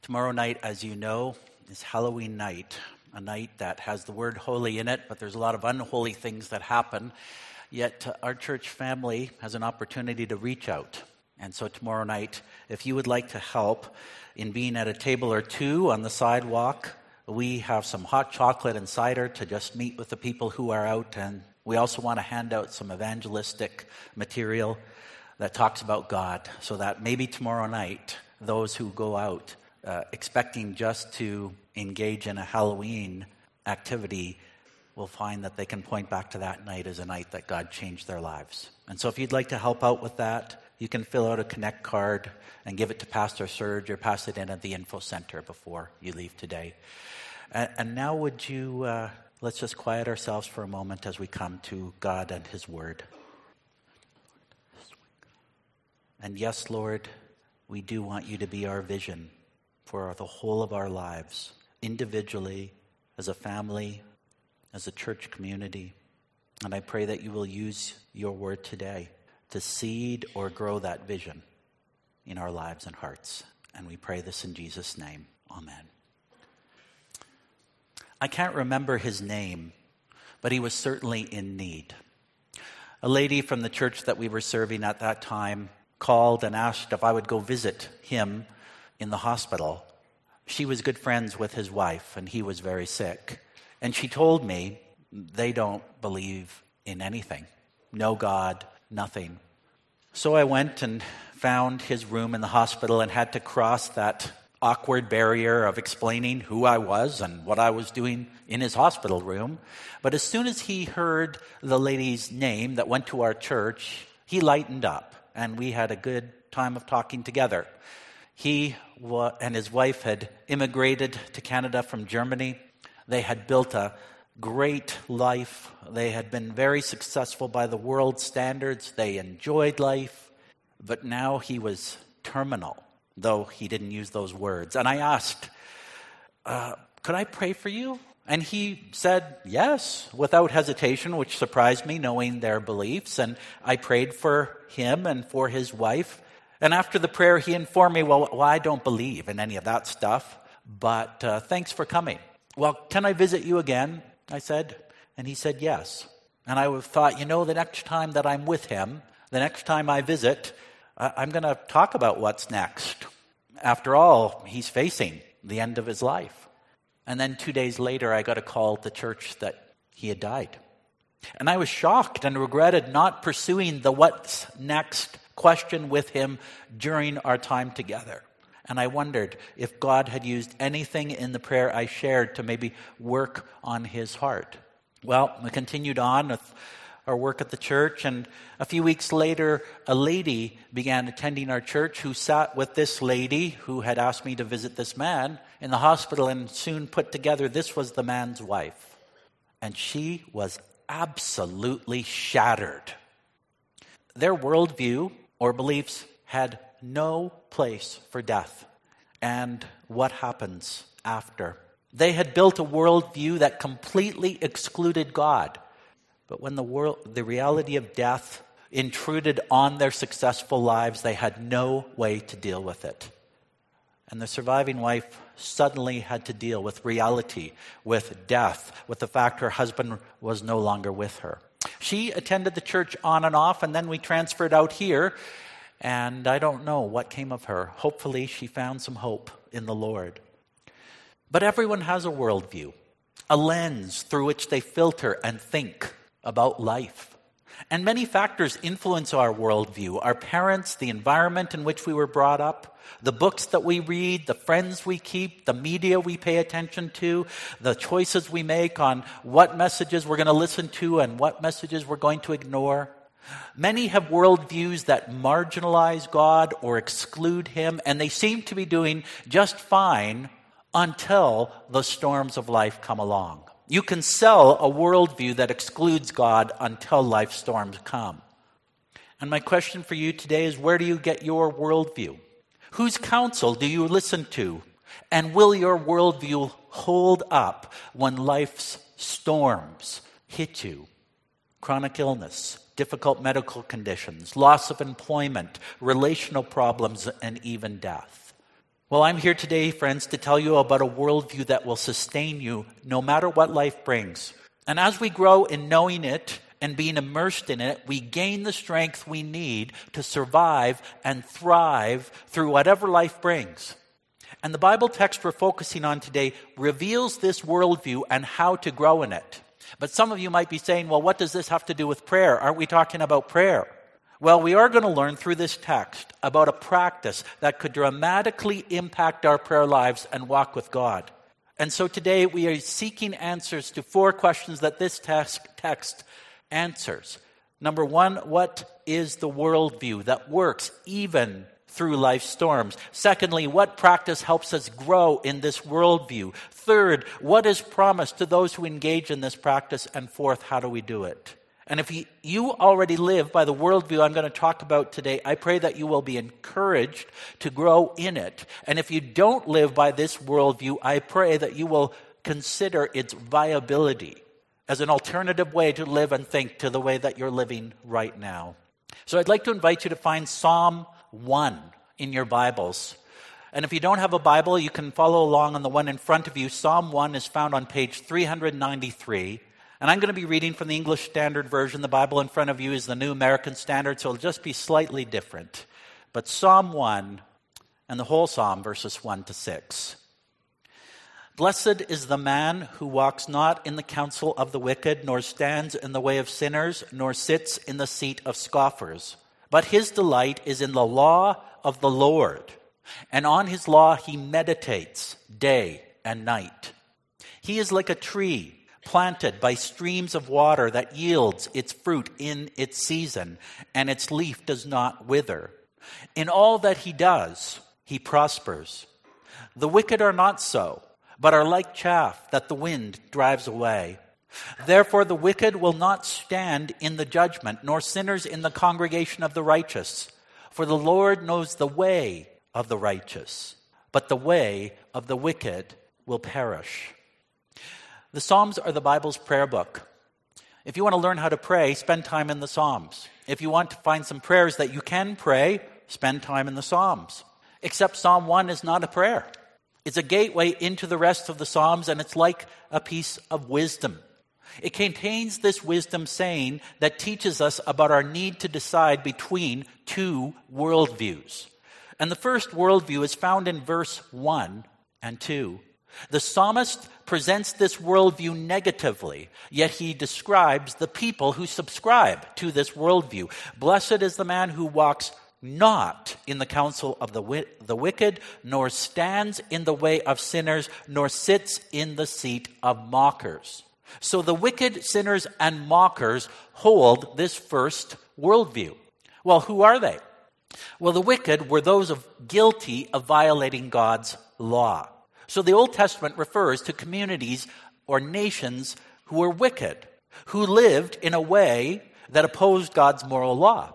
Tomorrow night, as you know, is Halloween night, a night that has the word holy in it, but there's a lot of unholy things that happen. Yet our church family has an opportunity to reach out. And so tomorrow night, if you would like to help in being at a table or two on the sidewalk, we have some hot chocolate and cider to just meet with the people who are out. And we also want to hand out some evangelistic material that talks about God, so that maybe tomorrow night, those who go out expecting just to engage in a Halloween activity will find that they can point back to that night as a night that God changed their lives. And so if you'd like to help out with that, you can fill out a Connect card and give it to Pastor Serge or pass it in at the info center before you leave today. And now would you, let's just quiet ourselves for a moment as we come to God and His Word. And yes, Lord, we do want you to be our vision for the whole of our lives, individually, as a family, as a church community. And I pray that you will use your word today to seed or grow that vision in our lives and hearts. And we pray this in Jesus' name. Amen. I can't remember his name, but he was certainly in need. A lady from the church that we were serving at that time called and asked if I would go visit him in the hospital. She was good friends with his wife, and he was very sick. And she told me they don't believe in anything. No God, nothing. So I went and found his room in the hospital and had to cross that awkward barrier of explaining who I was and what I was doing in his hospital room. But as soon as he heard the lady's name that went to our church, he lightened up, and we had a good time of talking together. He and his wife had immigrated to Canada from Germany. They had built a great life. They had been very successful by the world standards. They enjoyed life. But now he was terminal, though he didn't use those words. And I asked, could I pray for you? And he said yes, without hesitation, which surprised me, knowing their beliefs. And I prayed for him and for his wife. And after the prayer, he informed me, well, I don't believe in any of that stuff, but thanks for coming. Well, can I visit you again? I said. And he said yes. And I thought, the next time that I'm with him, the next time I visit, I'm going to talk about what's next. After all, he's facing the end of his life. And then 2 days later, I got a call at the church that he had died. And I was shocked and regretted not pursuing the what's next question with him during our time together. And I wondered if God had used anything in the prayer I shared to maybe work on his heart. Well, we continued on with our work at the church, and a few weeks later, a lady began attending our church who sat with this lady who had asked me to visit this man in the hospital, and soon put together this was the man's wife. And she was absolutely shattered. Their worldview or beliefs had no place for death and what happens after. They had built a worldview that completely excluded God. But when the reality of death intruded on their successful lives, they had no way to deal with it. And the surviving wife suddenly had to deal with reality, with death, with the fact her husband was no longer with her. She attended the church on and off, and then we transferred out here, and I don't know what came of her. Hopefully she found some hope in the Lord. But everyone has a worldview, a lens through which they filter and think about life. And many factors influence our worldview: our parents, the environment in which we were brought up, the books that we read, the friends we keep, the media we pay attention to, the choices we make on what messages we're going to listen to and what messages we're going to ignore. Many have worldviews that marginalize God or exclude him, and they seem to be doing just fine until the storms of life come along. You can sell a worldview that excludes God until life storms come. And my question for you today is, where do you get your worldview? Whose counsel do you listen to? And will your worldview hold up when life's storms hit you? Chronic illness, difficult medical conditions, loss of employment, relational problems, and even death. Well, I'm here today, friends, to tell you about a worldview that will sustain you no matter what life brings. And as we grow in knowing it and being immersed in it, we gain the strength we need to survive and thrive through whatever life brings. And the Bible text we're focusing on today reveals this worldview and how to grow in it. But some of you might be saying, well, what does this have to do with prayer? Aren't we talking about prayer? Well, we are going to learn through this text about a practice that could dramatically impact our prayer lives and walk with God. And so today we are seeking answers to 4 questions that this text answers. Number 1, what is the worldview that works even through life's storms? Secondly, what practice helps us grow in this worldview? Third, what is promised to those who engage in this practice? And fourth, how do we do it? And if you already live by the worldview I'm going to talk about today, I pray that you will be encouraged to grow in it. And if you don't live by this worldview, I pray that you will consider its viability as an alternative way to live and think to the way that you're living right now. So I'd like to invite you to find Psalm 1 in your Bibles. And if you don't have a Bible, you can follow along on the one in front of you. Psalm 1 is found on page 393. And I'm going to be reading from the English Standard Version. The Bible in front of you is the New American Standard, so it'll just be slightly different. But Psalm 1 and the whole psalm, verses 1 to 6. Blessed is the man who walks not in the counsel of the wicked, nor stands in the way of sinners, nor sits in the seat of scoffers. But his delight is in the law of the Lord, and on his law he meditates day and night. He is like a tree planted by streams of water that yields its fruit in its season, and its leaf does not wither. In all that he does, he prospers. The wicked are not so, but are like chaff that the wind drives away. Therefore the wicked will not stand in the judgment, nor sinners in the congregation of the righteous. For the Lord knows the way of the righteous, but the way of the wicked will perish. The Psalms are the Bible's prayer book. If you want to learn how to pray, spend time in the Psalms. If you want to find some prayers that you can pray, spend time in the Psalms. Except Psalm 1 is not a prayer. It's a gateway into the rest of the Psalms, and it's like a piece of wisdom. It contains this wisdom saying that teaches us about our need to decide between 2 worldviews. And the first worldview is found in verse 1 and 2. The psalmist presents this worldview negatively, yet he describes the people who subscribe to this worldview. Blessed is the man who walks not in the counsel of the wicked, nor stands in the way of sinners, nor sits in the seat of mockers. So the wicked, sinners, and mockers hold this first worldview. Well, who are they? Well, the wicked were those guilty of violating God's law. So the Old Testament refers to communities or nations who were wicked, who lived in a way that opposed God's moral law.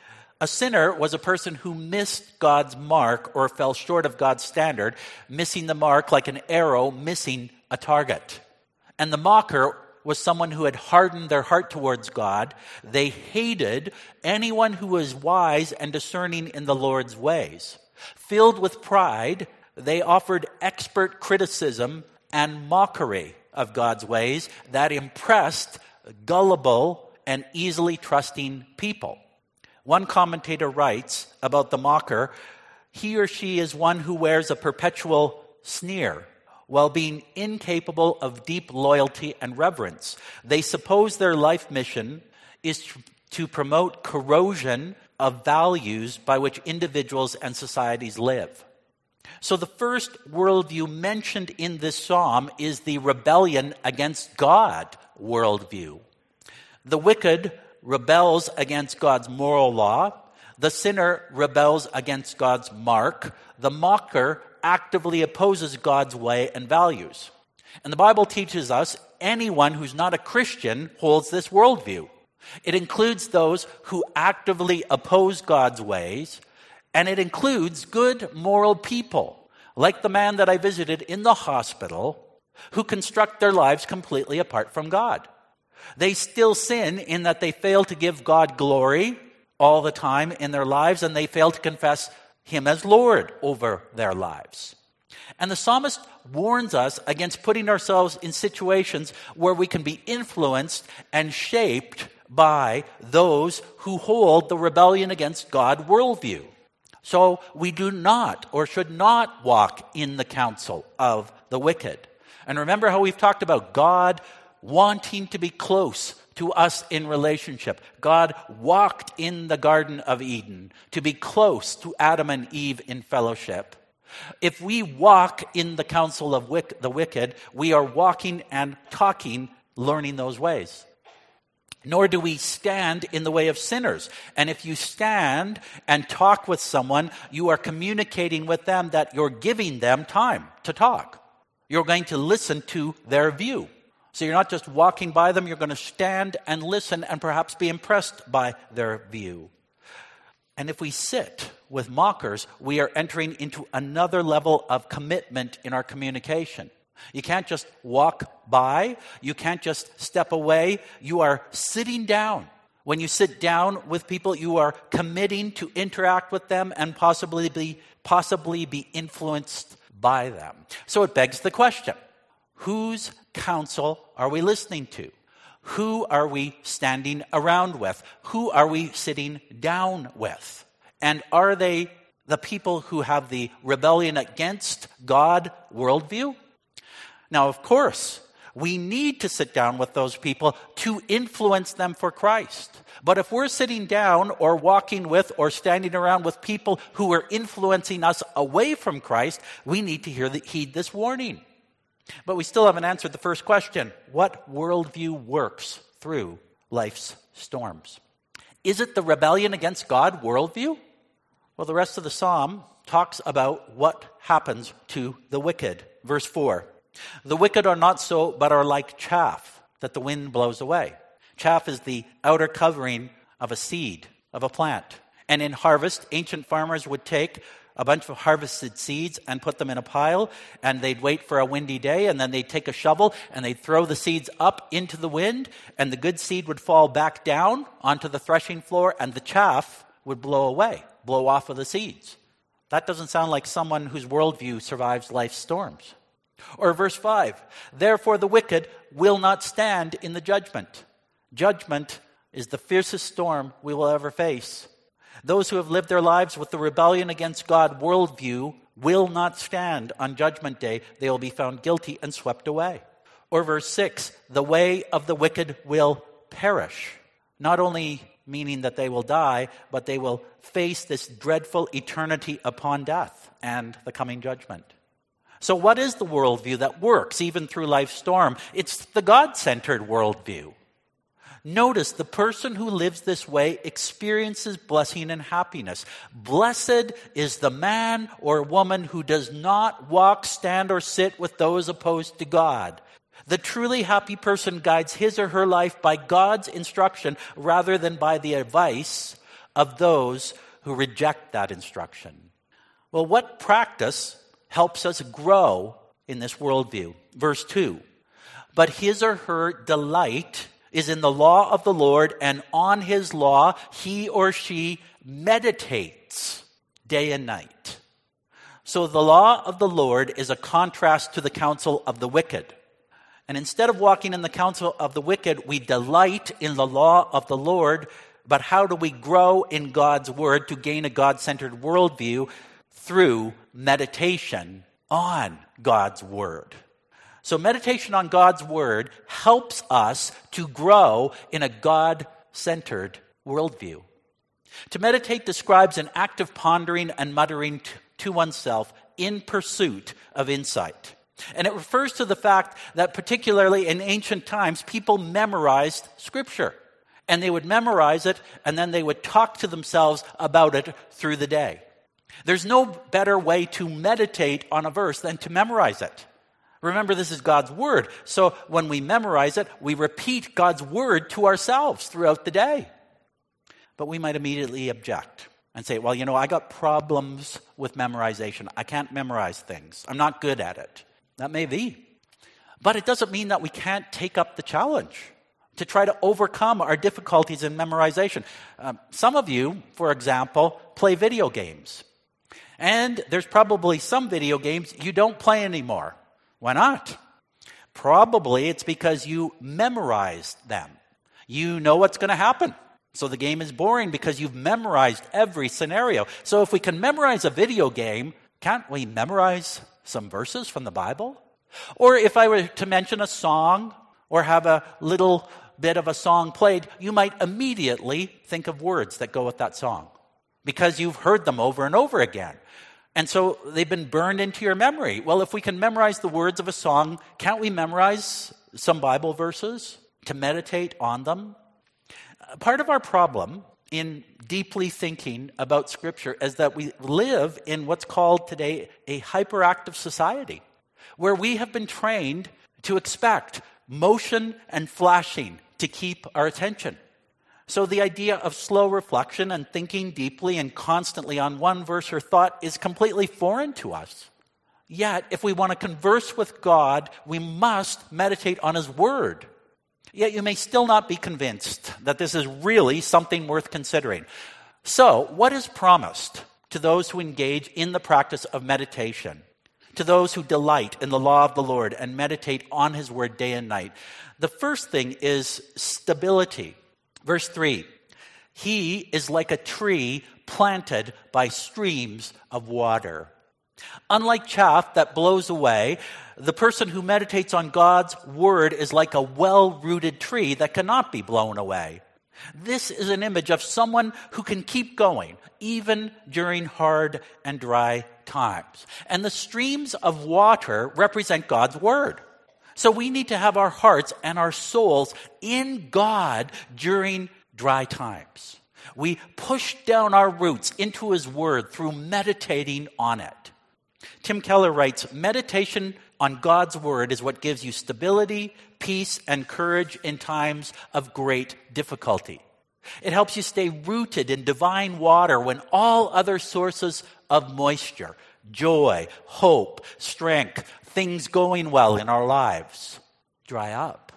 A sinner was a person who missed God's mark or fell short of God's standard, missing the mark like an arrow missing a target. And the mocker was someone who had hardened their heart towards God. They hated anyone who was wise and discerning in the Lord's ways. Filled with pride, they offered expert criticism and mockery of God's ways that impressed gullible and easily trusting people. One commentator writes about the mocker, he or she is one who wears a perpetual sneer while being incapable of deep loyalty and reverence. They suppose their life mission is to promote corrosion of values by which individuals and societies live. So the first worldview mentioned in this psalm is the rebellion against God worldview. The wicked rebels against God's moral law. The sinner rebels against God's mark. The mocker actively opposes God's way and values. And the Bible teaches us anyone who's not a Christian holds this worldview. It includes those who actively oppose God's ways, and it includes good moral people, like the man that I visited in the hospital, who construct their lives completely apart from God. They still sin in that they fail to give God glory all the time in their lives, and they fail to confess him as Lord over their lives. And the psalmist warns us against putting ourselves in situations where we can be influenced and shaped by those who hold the rebellion against God worldview. So we do not or should not walk in the counsel of the wicked. And remember how we've talked about God wanting to be close to us in relationship. God walked in the Garden of Eden to be close to Adam and Eve in fellowship. If we walk in the counsel of the wicked, we are walking and talking, learning those ways. Nor do we stand in the way of sinners. And if you stand and talk with someone, you are communicating with them that you're giving them time to talk. You're going to listen to their view. So you're not just walking by them, you're going to stand and listen and perhaps be impressed by their view. And if we sit with mockers, we are entering into another level of commitment in our communication. You can't just walk by. You can't just step away. You are sitting down. When you sit down with people, you are committing to interact with them and possibly be influenced by them. So it begs the question, whose counsel are we listening to? Who are we standing around with? Who are we sitting down with? And are they the people who have the rebellion against God worldview? Now, of course, we need to sit down with those people to influence them for Christ. But if we're sitting down or walking with or standing around with people who are influencing us away from Christ, we need to heed this warning. But we still haven't answered the first question. What worldview works through life's storms? Is it the rebellion against God worldview? Well, the rest of the psalm talks about what happens to the wicked. Verse 4. The wicked are not so, but are like chaff that the wind blows away. Chaff is the outer covering of a seed, of a plant. And in harvest, ancient farmers would take a bunch of harvested seeds and put them in a pile, and they'd wait for a windy day, and then they'd take a shovel, and they'd throw the seeds up into the wind, and the good seed would fall back down onto the threshing floor, and the chaff would blow away, blow off of the seeds. That doesn't sound like someone whose worldview survives life's storms. Or verse 5, therefore the wicked will not stand in the judgment. Judgment is the fiercest storm we will ever face. Those who have lived their lives with the rebellion against God worldview will not stand on judgment day. They will be found guilty and swept away. Or verse 6, the way of the wicked will perish. Not only meaning that they will die, but they will face this dreadful eternity upon death and the coming judgment. So what is the worldview that works even through life's storm? It's the God-centered worldview. Notice the person who lives this way experiences blessing and happiness. Blessed is the man or woman who does not walk, stand, or sit with those opposed to God. The truly happy person guides his or her life by God's instruction rather than by the advice of those who reject that instruction. Well, what practice helps us grow in this worldview? Verse 2, but his or her delight is in the law of the Lord, and on his law he or she meditates day and night. So the law of the Lord is a contrast to the counsel of the wicked. And instead of walking in the counsel of the wicked, we delight in the law of the Lord. But how do we grow in God's word to gain a God-centered worldview? Through meditation on God's word. So meditation on God's word helps us to grow in a God-centered worldview. To meditate describes an act of pondering and muttering to oneself in pursuit of insight. And it refers to the fact that particularly in ancient times, people memorized Scripture. And they would memorize it, and then they would talk to themselves about it through the day. There's no better way to meditate on a verse than to memorize it. Remember, this is God's word. So when we memorize it, we repeat God's word to ourselves throughout the day. But we might immediately object and say, well, I got problems with memorization. I can't memorize things. I'm not good at it. That may be. But it doesn't mean that we can't take up the challenge to try to overcome our difficulties in memorization. Some of you, for example, play video games. And there's probably some video games you don't play anymore. Why not? Probably it's because you memorized them. You know what's going to happen. So the game is boring because you've memorized every scenario. So if we can memorize a video game, can't we memorize some verses from the Bible? Or if I were to mention a song or have a little bit of a song played, you might immediately think of words that go with that song because you've heard them over and over again. And so they've been burned into your memory. Well, if we can memorize the words of a song, can't we memorize some Bible verses to meditate on them? Part of our problem in deeply thinking about Scripture is that we live in what's called today a hyperactive society, where we have been trained to expect motion and flashing to keep our attention. So the idea of slow reflection and thinking deeply and constantly on one verse or thought is completely foreign to us. Yet, if we want to converse with God, we must meditate on His Word. Yet you may still not be convinced that this is really something worth considering. So, what is promised to those who engage in the practice of meditation? To those who delight in the law of the Lord and meditate on His Word day and night? The first thing is stability. Verse 3, He is like a tree planted by streams of water. Unlike chaff that blows away, the person who meditates on God's Word is like a well-rooted tree that cannot be blown away. This is an image of someone who can keep going, even during hard and dry times. And the streams of water represent God's Word. So we need to have our hearts and our souls in God during dry times. We push down our roots into His Word through meditating on it. Tim Keller writes, meditation on God's Word is what gives you stability, peace, and courage in times of great difficulty. It helps you stay rooted in divine water when all other sources of moisture, joy, hope, strength, things going well in our lives dry up.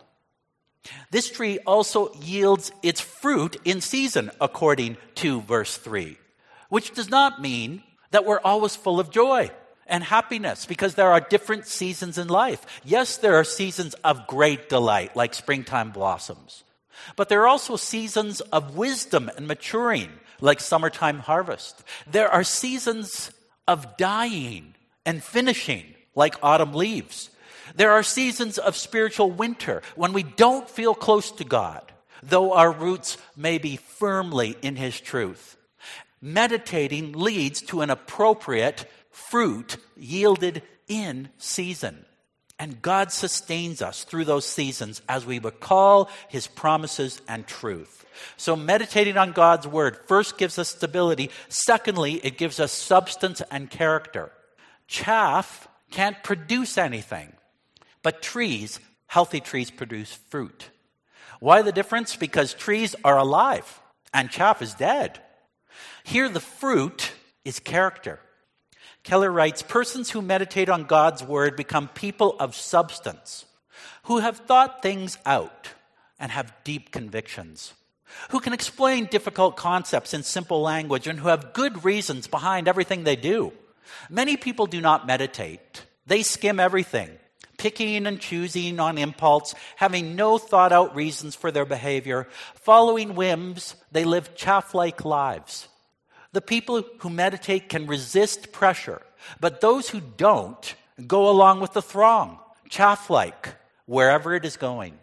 This tree also yields its fruit in season, according to verse 3, which does not mean that we're always full of joy and happiness, because there are different seasons in life. Yes, there are seasons of great delight, like springtime blossoms. But there are also seasons of wisdom and maturing, like summertime harvest. There are seasons of dying and finishing, like autumn leaves. There are seasons of spiritual winter, when we don't feel close to God, though our roots may be firmly in His truth. Meditating leads to an appropriate fruit yielded in season. And God sustains us through those seasons as we recall His promises and truth. So meditating on God's Word first gives us stability. Secondly, it gives us substance and character. Chaff can't produce anything, but trees, healthy trees, produce fruit. Why the difference? Because trees are alive and chaff is dead. Here the fruit is character. Keller writes, persons who meditate on God's Word become people of substance, who have thought things out and have deep convictions, who can explain difficult concepts in simple language, and who have good reasons behind everything they do. Many people do not meditate. They skim everything, picking and choosing on impulse, having no thought-out reasons for their behavior. Following whims, they live chaff-like lives. The people who meditate can resist pressure, but those who don't go along with the throng, chaff-like, wherever it is going.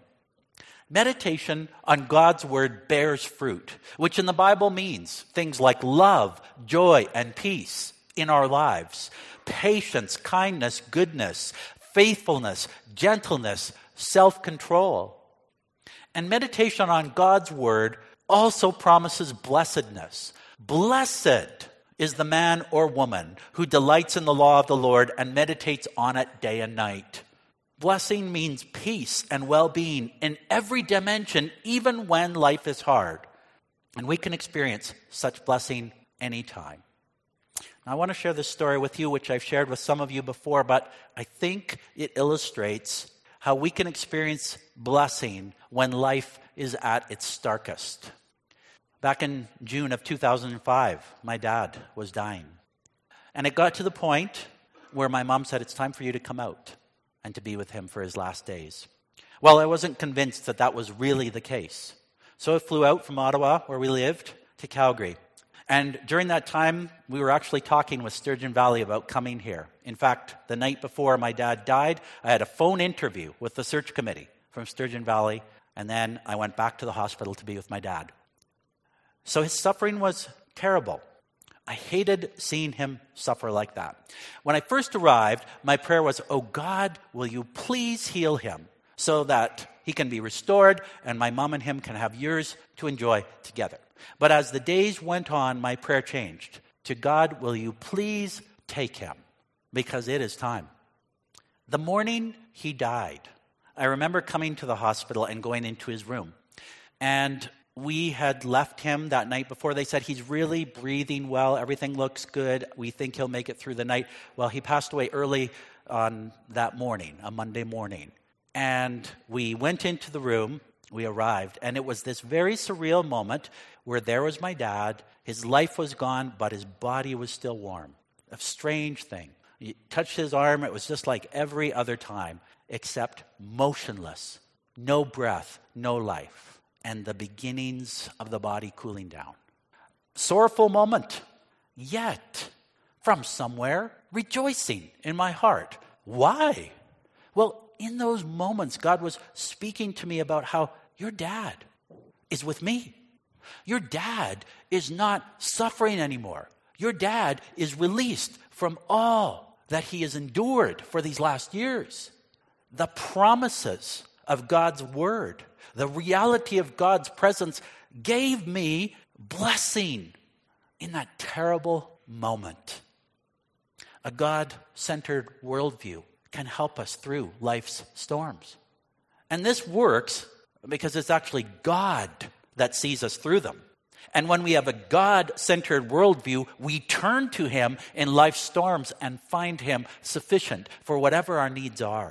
Meditation on God's Word bears fruit, which in the Bible means things like love, joy, and peace in our lives, patience, kindness, goodness, faithfulness, gentleness, self-control. And meditation on God's Word also promises blessedness. Blessed is the man or woman who delights in the law of the Lord and meditates on it day and night. Blessing means peace and well-being in every dimension, even when life is hard. And we can experience such blessing anytime. Now, I want to share this story with you, which I've shared with some of you before, but I think it illustrates how we can experience blessing when life is at its starkest. Back in June of 2005, my dad was dying. And it got to the point where my mom said, it's time for you to come out and to be with him for his last days. Well, I wasn't convinced that that was really the case. So I flew out from Ottawa, where we lived, to Calgary. And during that time, we were actually talking with Sturgeon Valley about coming here. In fact, the night before my dad died, I had a phone interview with the search committee from Sturgeon Valley, and then I went back to the hospital to be with my dad. So his suffering was terrible. I hated seeing him suffer like that. When I first arrived, my prayer was, oh God, will you please heal him so that he can be restored and my mom and him can have years to enjoy together. But as the days went on, my prayer changed to God, will you please take him because it is time. The morning he died, I remember coming to the hospital and going into his room. And we had left him that night before. They said, he's really breathing well. Everything looks good. We think he'll make it through the night. Well, he passed away early on that morning, a Monday morning. And we went into the room. We arrived. And it was this very surreal moment where there was my dad. His life was gone, but his body was still warm. A strange thing. You touched his arm. It was just like every other time, except motionless. No breath, no life. And the beginnings of the body cooling down. Sorrowful moment, yet from somewhere rejoicing in my heart. Why? Well, in those moments, God was speaking to me about how your dad is with me. Your dad is not suffering anymore. Your dad is released from all that he has endured for these last years. The promises of God's word, the reality of God's presence gave me blessing in that terrible moment. A God-centered worldview can help us through life's storms. And this works because it's actually God that sees us through them. And when we have a God-centered worldview, we turn to him in life's storms and find him sufficient for whatever our needs are.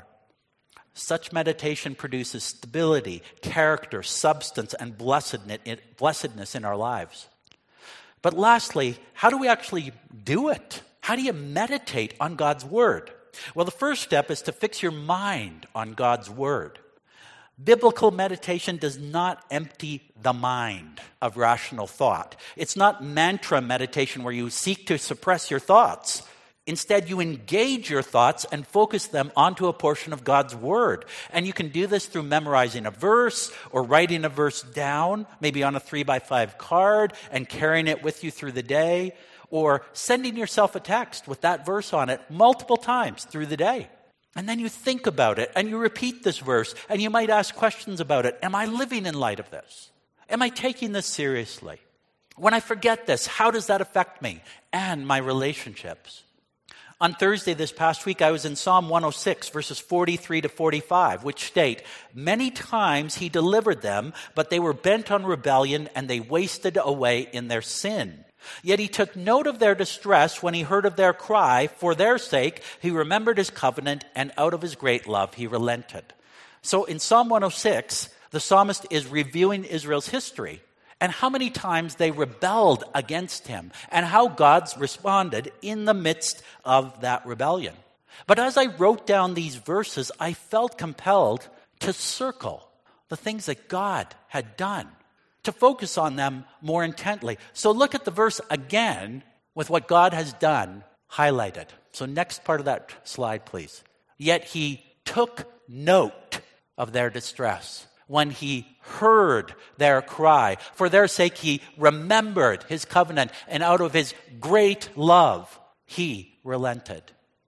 Such meditation produces stability, character, substance, and blessedness in our lives. But lastly, how do we actually do it? How do you meditate on God's word? Well, the first step is to fix your mind on God's word. Biblical meditation does not empty the mind of rational thought. It's not mantra meditation where you seek to suppress your thoughts. Instead, you engage your thoughts and focus them onto a portion of God's word. And you can do this through memorizing a verse or writing a verse down, maybe on a 3x5 card, and carrying it with you through the day, or sending yourself a text with that verse on it multiple times through the day. And then you think about it, and you repeat this verse, and you might ask questions about it. Am I living in light of this? Am I taking this seriously? When I forget this, how does that affect me and my relationships? On Thursday this past week, I was in Psalm 106, verses 43 to 45, which state, many times he delivered them, but they were bent on rebellion, and they wasted away in their sin. Yet he took note of their distress when he heard of their cry. For their sake, he remembered his covenant, and out of his great love, he relented. So in Psalm 106, the psalmist is reviewing Israel's history and how many times they rebelled against him and how God's responded in the midst of that rebellion. But as I wrote down these verses, I felt compelled to circle the things that God had done, to focus on them more intently. So look at the verse again with what God has done highlighted. So next part of that slide, please. Yet he took note of their distress when he heard their cry. For their sake, he remembered his covenant, and out of his great love, he relented.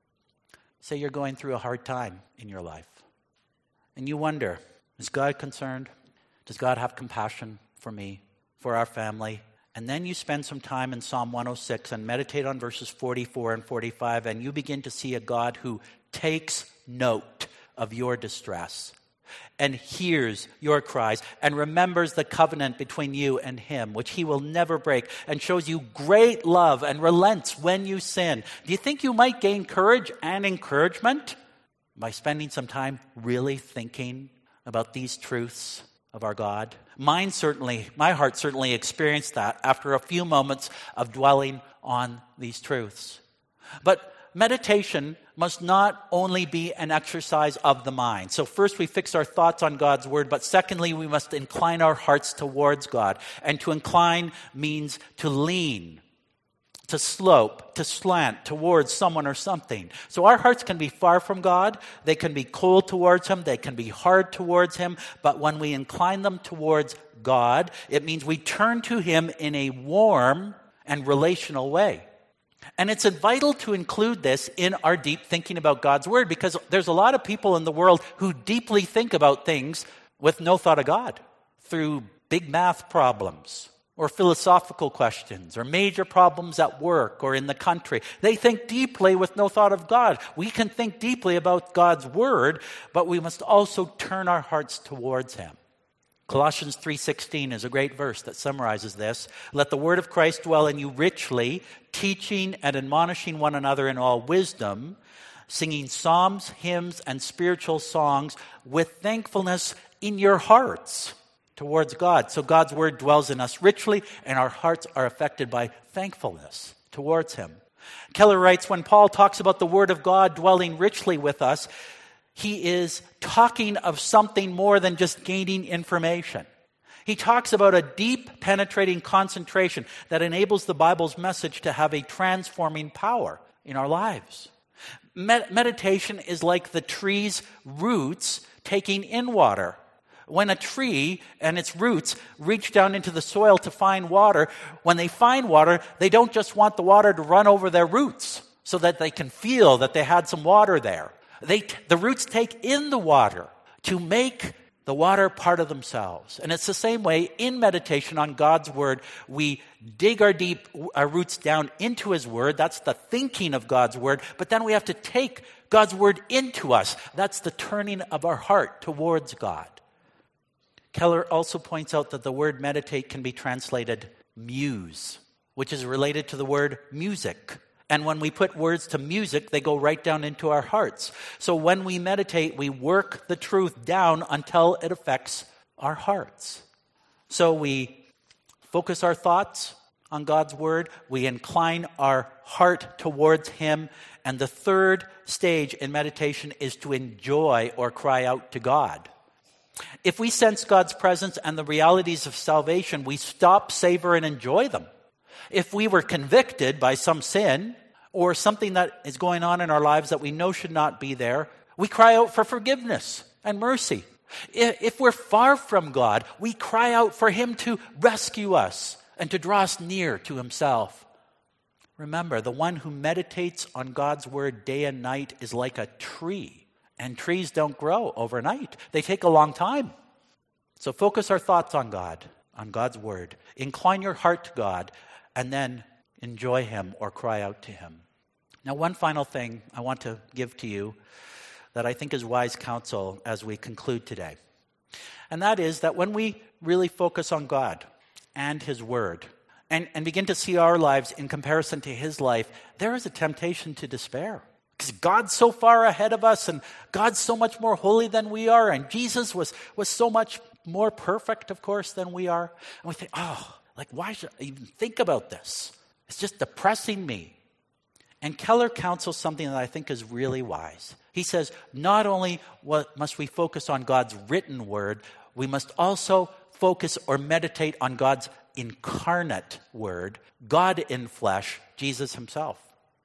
Say you're going through a hard time in your life, and you wonder, is God concerned? Does God have compassion for me, for our family? And then you spend some time in Psalm 106 and meditate on verses 44 and 45, and you begin to see a God who takes note of your distress and hears your cries and remembers the covenant between you and him, which he will never break, and shows you great love and relents when you sin. Do you think you might gain courage and encouragement by spending some time really thinking about these truths of our God? My heart certainly experienced that after a few moments of dwelling on these truths. But meditation must not only be an exercise of the mind. So first we fix our thoughts on God's word, but secondly we must incline our hearts towards God. And to incline means to lean, to slope, to slant towards someone or something. So our hearts can be far from God, they can be cold towards Him, they can be hard towards Him, but when we incline them towards God, it means we turn to Him in a warm and relational way. And it's vital to include this in our deep thinking about God's word, because there's a lot of people in the world who deeply think about things with no thought of God, through big math problems or philosophical questions or major problems at work or in the country. They think deeply with no thought of God. We can think deeply about God's word, but we must also turn our hearts towards Him. Colossians 3:16 is a great verse that summarizes this. Let the word of Christ dwell in you richly, teaching and admonishing one another in all wisdom, singing psalms, hymns, and spiritual songs with thankfulness in your hearts towards God. So God's word dwells in us richly, and our hearts are affected by thankfulness towards Him. Keller writes, when Paul talks about the word of God dwelling richly with us, he is talking of something more than just gaining information. He talks about a deep, penetrating concentration that enables the Bible's message to have a transforming power in our lives. Meditation is like the tree's roots taking in water. When a tree and its roots reach down into the soil to find water, when they find water, they don't just want the water to run over their roots so that they can feel that they had some water there. The roots take in the water to make the water part of themselves. And it's the same way in meditation on God's word. We dig our roots down into His word. That's the thinking of God's word. But then we have to take God's word into us. That's the turning of our heart towards God. Keller also points out that the word meditate can be translated muse, which is related to the word music. And when we put words to music, they go right down into our hearts. So when we meditate, we work the truth down until it affects our hearts. So we focus our thoughts on God's word. We incline our heart towards Him. And the third stage in meditation is to enjoy or cry out to God. If we sense God's presence and the realities of salvation, we stop, savor, and enjoy them. If we were convicted by some sin or something that is going on in our lives that we know should not be there, we cry out for forgiveness and mercy. If we're far from God, we cry out for Him to rescue us and to draw us near to Himself. Remember, the one who meditates on God's word day and night is like a tree, and trees don't grow overnight. They take a long time. So focus our thoughts on God, on God's word. Incline your heart to God, and then enjoy Him or cry out to Him. Now, one final thing I want to give to you that I think is wise counsel as we conclude today. And that is that when we really focus on God and His word and begin to see our lives in comparison to His life, there is a temptation to despair. Because God's so far ahead of us, and God's so much more holy than we are, and Jesus was so much more perfect, of course, than we are. And we think, why should I even think about this? It's just depressing me. And Keller counsels something that I think is really wise. He says, not only must we focus on God's written word, we must also focus or meditate on God's incarnate word, God in flesh, Jesus Himself.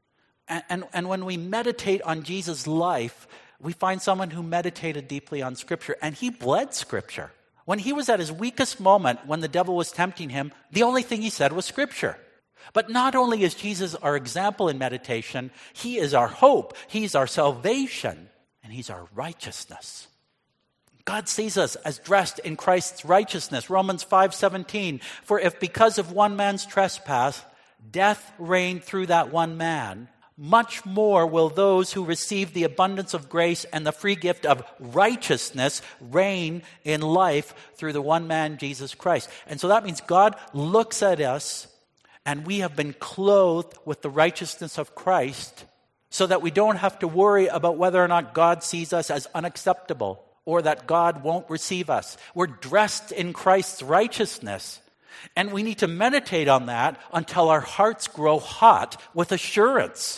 And when we meditate on Jesus' life, we find someone who meditated deeply on Scripture, and he bled Scripture. When he was at his weakest moment, when the devil was tempting him, the only thing he said was Scripture. But not only is Jesus our example in meditation, He is our hope, He's our salvation, and He's our righteousness. God sees us as dressed in Christ's righteousness. Romans 5:17, for if because of one man's trespass, death reigned through that one man, much more will those who receive the abundance of grace and the free gift of righteousness reign in life through the one man, Jesus Christ. And so that means God looks at us, and we have been clothed with the righteousness of Christ, so that we don't have to worry about whether or not God sees us as unacceptable or that God won't receive us. We're dressed in Christ's righteousness. And we need to meditate on that until our hearts grow hot with assurance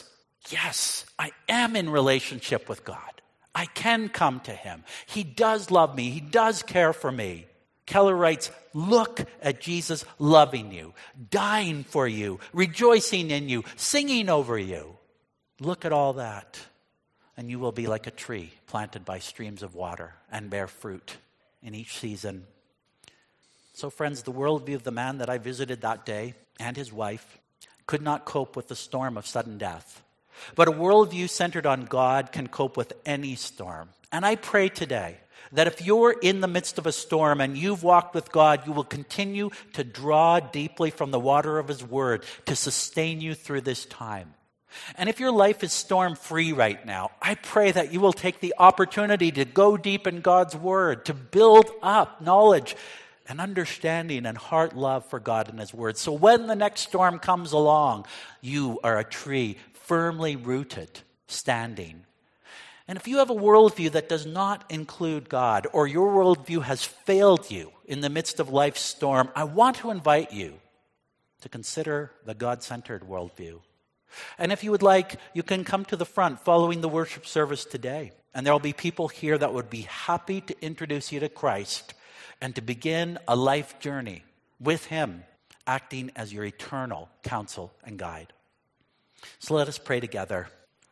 yes, I am in relationship with God. I can come to him. He does love me. He does care for me. Keller writes, look at Jesus loving you, dying for you, rejoicing in you, singing over you. Look at all that, and you will be like a tree planted by streams of water and bear fruit in each season. So friends, the worldview of the man that I visited that day and his wife could not cope with the storm of sudden death. But a worldview centered on God can cope with any storm. And I pray today that if you're in the midst of a storm and you've walked with God, you will continue to draw deeply from the water of his word to sustain you through this time. And if your life is storm-free right now, I pray that you will take the opportunity to go deep in God's word, to build up knowledge and understanding and heart love for God and his word. So when the next storm comes along, you are a tree firmly rooted, standing. And if you have a worldview that does not include God, or your worldview has failed you in the midst of life's storm, I want to invite you to consider the God-centered worldview. And if you would like, you can come to the front following the worship service today. And there will be people here that would be happy to introduce you to Christ and to begin a life journey with him, acting as your eternal counsel and guide. So let us pray together.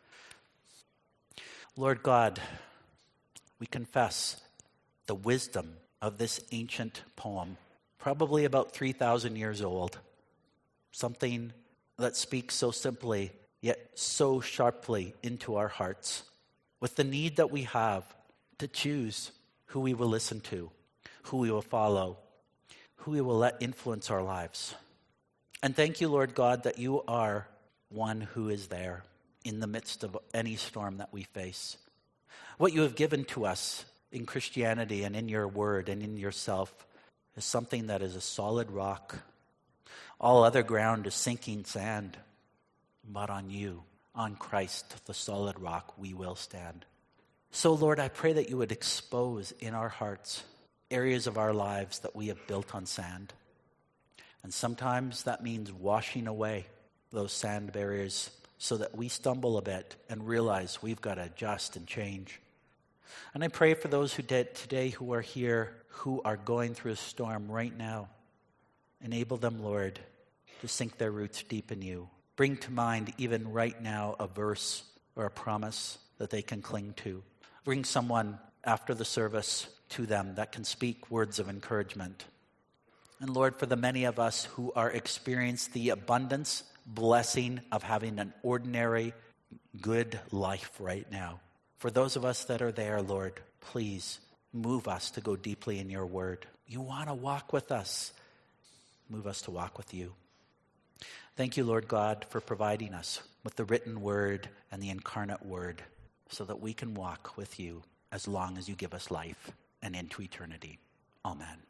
Lord God, we confess the wisdom of this ancient poem, probably about 3,000 years old. Something that speaks so simply, yet so sharply into our hearts, with the need that we have to choose who we will listen to, who we will follow, who we will let influence our lives. And thank you, Lord God, that you are one who is there in the midst of any storm that we face. What you have given to us in Christianity and in your word and in yourself is something that is a solid rock. All other ground is sinking sand. But on you, on Christ, the solid rock, we will stand. So, Lord, I pray that you would expose in our hearts areas of our lives that we have built on sand. And sometimes that means washing away those sand barriers so that we stumble a bit and realize we've got to adjust and change. And I pray for those who did today who are here, who are going through a storm right now. Enable them, Lord, to sink their roots deep in you. Bring to mind even right now a verse or a promise that they can cling to. Bring someone after the service to them that can speak words of encouragement. And Lord, for the many of us who are experiencing the abundance, blessing of having an ordinary, good life right now. For those of us that are there, Lord, please move us to go deeply in your word. You want to walk with us. Move us to walk with you. Thank you, Lord God, for providing us with the written word and the incarnate word so that we can walk with you as long as you give us life and into eternity. Amen.